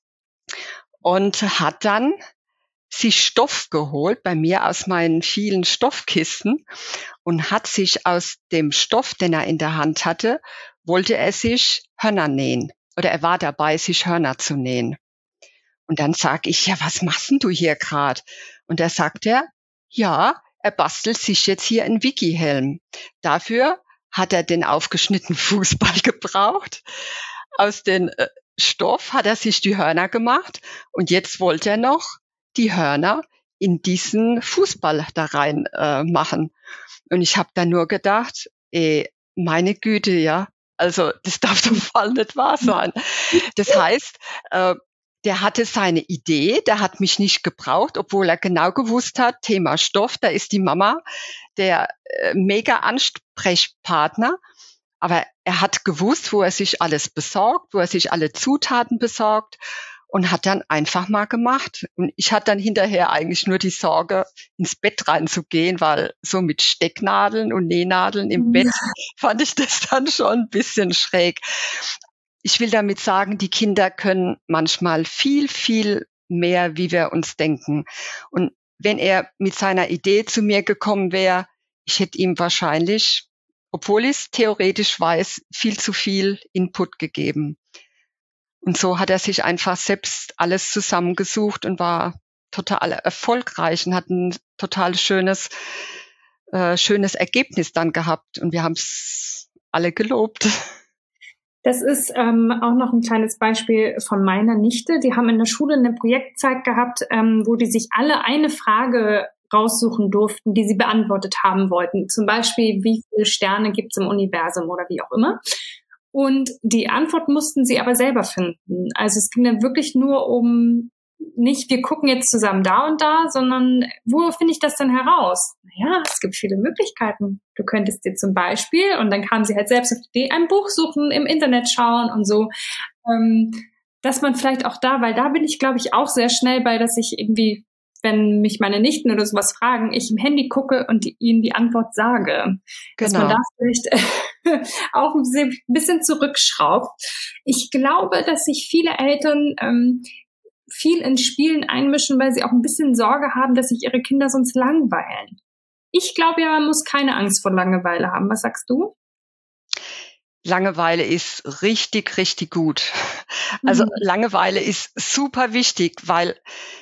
und hat dann sich Stoff geholt bei mir aus meinen vielen Stoffkisten und hat sich aus dem Stoff, den er in der Hand hatte, wollte er sich Hörner nähen. Oder er war dabei, sich Hörner zu nähen. Und dann sag ich, ja, was machst denn du hier gerade? Und da sagt er, ja, er bastelt sich jetzt hier einen Wiki-Helm. Dafür hat er den aufgeschnittenen Fußball gebraucht. Aus dem äh, Stoff hat er sich die Hörner gemacht. Und jetzt wollte er noch die Hörner in diesen Fußball da rein äh, machen. Und ich habe da nur gedacht, ey, meine Güte, ja, also das darf doch voll nicht wahr sein. Das heißt, äh, der hatte seine Idee, der hat mich nicht gebraucht, obwohl er genau gewusst hat, Thema Stoff, da ist die Mama der äh, mega Ansprechpartner. Aber er hat gewusst, wo er sich alles besorgt, wo er sich alle Zutaten besorgt. und hat dann einfach mal gemacht. Und ich hatte dann hinterher eigentlich nur die Sorge, ins Bett reinzugehen, weil so mit Stecknadeln und Nähnadeln im Bett fand ich das dann schon ein bisschen schräg. Ich will damit sagen, die Kinder können manchmal viel, viel mehr, wie wir uns denken. Und wenn er mit seiner Idee zu mir gekommen wäre, ich hätte ihm wahrscheinlich, obwohl ich es theoretisch weiß, viel zu viel Input gegeben. Und so hat er sich einfach selbst alles zusammengesucht und war total erfolgreich und hat ein total schönes, äh, schönes Ergebnis dann gehabt. Und wir haben es alle gelobt. Das ist ähm, auch noch ein kleines Beispiel von meiner Nichte. Die haben in der Schule eine Projektzeit gehabt, ähm, wo die sich alle eine Frage raussuchen durften, die sie beantwortet haben wollten. Zum Beispiel, wie viele Sterne gibt es im Universum oder wie auch immer. Und die Antwort mussten sie aber selber finden. Also es ging dann wirklich nur um nicht, wir gucken jetzt zusammen da und da, sondern wo finde ich das denn heraus? Naja, es gibt viele Möglichkeiten. Du könntest dir zum Beispiel, und dann kam sie halt selbst auf die Idee, ein Buch suchen, im Internet schauen und so, ähm, dass man vielleicht auch da, weil da bin ich, glaube ich, auch sehr schnell bei, dass ich irgendwie, wenn mich meine Nichten oder sowas fragen, ich im Handy gucke und die, ihnen die Antwort sage. Genau. Dass man da vielleicht auch ein bisschen zurückschraubt. Ich glaube, dass sich viele Eltern ähm, viel in Spielen einmischen, weil sie auch ein bisschen Sorge haben, dass sich ihre Kinder sonst langweilen. Ich glaube ja, man muss keine Angst vor Langeweile haben. Was sagst du? Langeweile ist richtig, richtig gut. Also mhm. Langeweile ist super wichtig, weil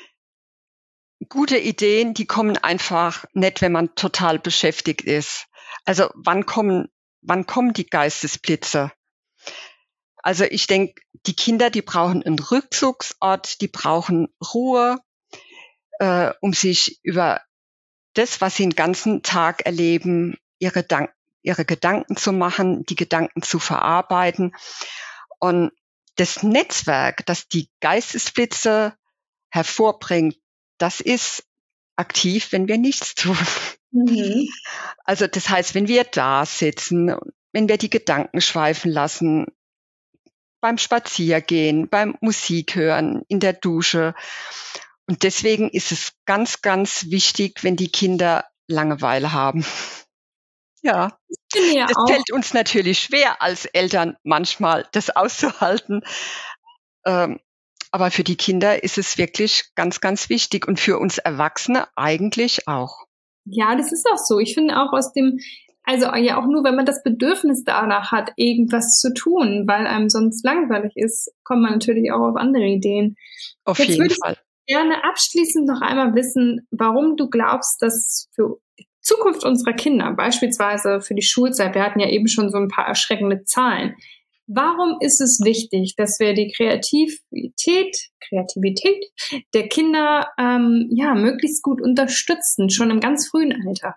gute Ideen, die kommen einfach nicht, wenn man total beschäftigt ist. Also wann kommen, wann kommen die Geistesblitze? Also ich denke, die Kinder, die brauchen einen Rückzugsort, die brauchen Ruhe, äh, um sich über das, was sie den ganzen Tag erleben, ihre, Dank- ihre Gedanken zu machen, die Gedanken zu verarbeiten. Und das Netzwerk, das die Geistesblitze hervorbringt, das ist aktiv, wenn wir nichts tun. Mhm. Also das heißt, wenn wir da sitzen, wenn wir die Gedanken schweifen lassen, beim Spaziergehen, beim Musik hören, in der Dusche. Und deswegen ist es ganz, ganz wichtig, wenn die Kinder Langeweile haben. Ja, ja das auch. Fällt uns natürlich schwer als Eltern manchmal, das auszuhalten. Ähm, aber für die Kinder ist es wirklich ganz, ganz wichtig und für uns Erwachsene eigentlich auch. Ja, das ist auch so. Ich finde auch aus dem, also ja auch nur, wenn man das Bedürfnis danach hat, irgendwas zu tun, weil einem sonst langweilig ist, kommt man natürlich auch auf andere Ideen. Auf Jetzt jeden Fall. Ich gerne abschließend noch einmal wissen, warum du glaubst, dass für die Zukunft unserer Kinder, beispielsweise für die Schulzeit, wir hatten ja eben schon so ein paar erschreckende Zahlen, warum ist es wichtig, dass wir die Kreativität, Kreativität der Kinder ähm, ja möglichst gut unterstützen, schon im ganz frühen Alter?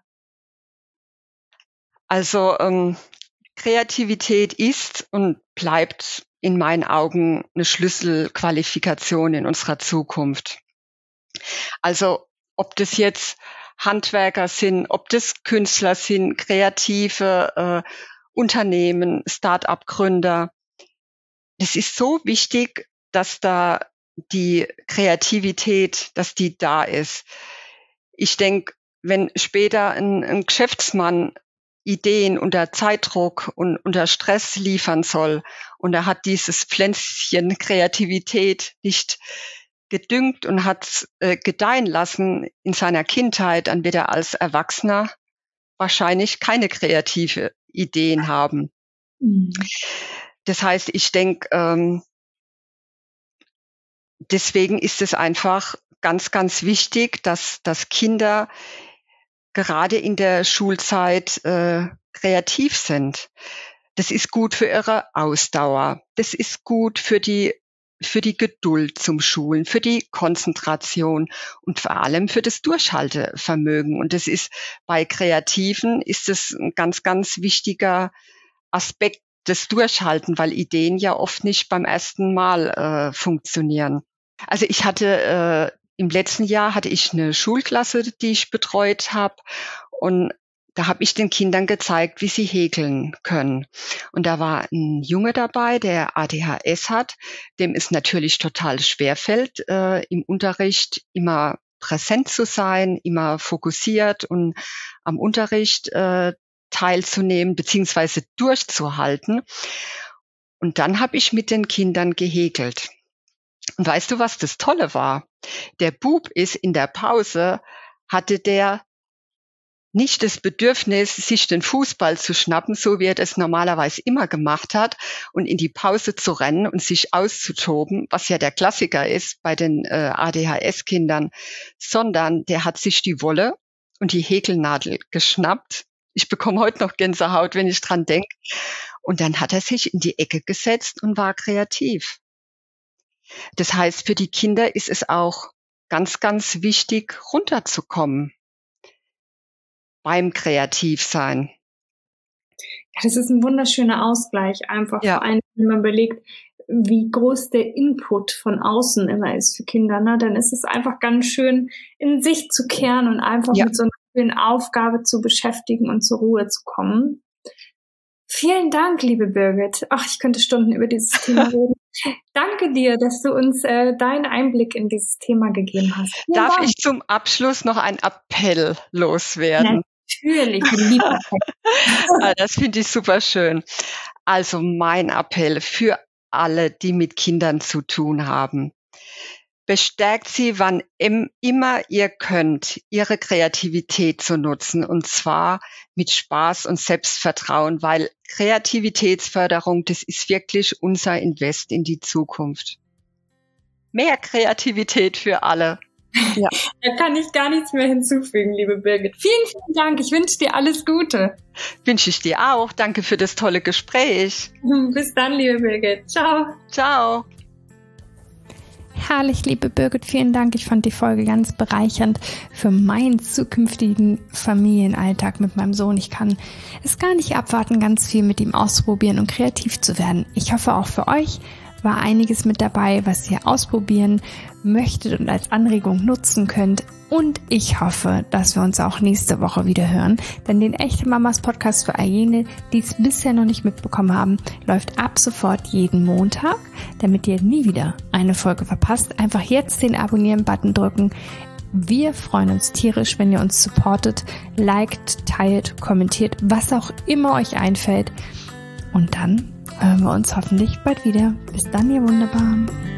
Also ähm, Kreativität ist und bleibt in meinen Augen eine Schlüsselqualifikation in unserer Zukunft. Also ob das jetzt Handwerker sind, ob das Künstler sind, kreative äh, Unternehmen, Start-up-Gründer. Es ist so wichtig, dass da die Kreativität, dass die da ist. Ich denke, wenn später ein, ein Geschäftsmann Ideen unter Zeitdruck und unter Stress liefern soll und er hat dieses Pflänzchen Kreativität nicht gedüngt und hat äh, gedeihen lassen in seiner Kindheit, dann wird er als Erwachsener wahrscheinlich keine kreative Ideen haben. Mhm. Das heißt, ich denke, ähm, deswegen ist es einfach ganz, ganz wichtig, dass, dass Kinder gerade in der Schulzeit äh, kreativ sind. Das ist gut für ihre Ausdauer. Das ist gut für die für die Geduld zum Schulen, für die Konzentration und vor allem für das Durchhaltevermögen. Und das ist bei Kreativen ist es ein ganz, ganz wichtiger Aspekt, das Durchhalten, weil Ideen ja oft nicht beim ersten Mal äh, funktionieren. Also ich hatte äh, im letzten Jahr hatte ich eine Schulklasse, die ich betreut habe, und da habe ich den Kindern gezeigt, wie sie häkeln können. Und da war ein Junge dabei, der A D H S hat, dem es natürlich total schwerfällt, äh, im Unterricht immer präsent zu sein, immer fokussiert und am Unterricht äh, teilzunehmen beziehungsweise durchzuhalten. Und dann habe ich mit den Kindern gehäkelt. Und weißt du, was das Tolle war? Der Bub ist in der Pause, hatte der nicht das Bedürfnis, sich den Fußball zu schnappen, so wie er das normalerweise immer gemacht hat, und in die Pause zu rennen und sich auszutoben, was ja der Klassiker ist bei den äh, A D H S-Kindern, sondern der hat sich die Wolle und die Häkelnadel geschnappt. Ich bekomme heute noch Gänsehaut, wenn ich dran denke. Und dann hat er sich in die Ecke gesetzt und war kreativ. Das heißt, für die Kinder ist es auch ganz, ganz wichtig, runterzukommen beim Kreativsein. Ja, das ist ein wunderschöner Ausgleich, einfach Ja. vor allem, wenn man überlegt, wie groß der Input von außen immer ist für Kinder, ne? Dann ist es einfach ganz schön, in sich zu kehren und einfach Ja. mit so einer schönen Aufgabe zu beschäftigen und zur Ruhe zu kommen. Vielen Dank, liebe Birgit. Ach, ich könnte Stunden über dieses Thema reden. Danke dir, dass du uns äh, deinen Einblick in dieses Thema gegeben hast. Vielen Darf Dank. ich zum Abschluss noch einen Appell loswerden? Natürlich, lieber. Ah, das finde ich super schön. Also mein Appell für alle, die mit Kindern zu tun haben. Bestärkt sie, wann im, immer ihr könnt, ihre Kreativität zu nutzen, und zwar mit Spaß und Selbstvertrauen, weil Kreativitätsförderung, das ist wirklich unser Invest in die Zukunft. Mehr Kreativität für alle. Ja. Da kann ich gar nichts mehr hinzufügen, liebe Birgit. Vielen, vielen Dank. Ich wünsche dir alles Gute. Wünsche ich dir auch. Danke für das tolle Gespräch. Bis dann, liebe Birgit. Ciao. Ciao. Herrlich, liebe Birgit, vielen Dank. Ich fand die Folge ganz bereichernd für meinen zukünftigen Familienalltag mit meinem Sohn. Ich kann es gar nicht abwarten, ganz viel mit ihm auszuprobieren und kreativ zu werden. Ich hoffe, auch für euch war einiges mit dabei, was ihr ausprobieren möchtet und als Anregung nutzen könnt. Und ich hoffe, dass wir uns auch nächste Woche wieder hören, denn den Echte Mamas Podcast für all jene, die es bisher noch nicht mitbekommen haben, läuft ab sofort jeden Montag. Damit ihr nie wieder eine Folge verpasst, einfach jetzt den Abonnieren-Button drücken. Wir freuen uns tierisch, wenn ihr uns supportet, liked, teilt, kommentiert, was auch immer euch einfällt. Und dann hören wir uns hoffentlich bald wieder. Bis dann, ihr Wunderbaren.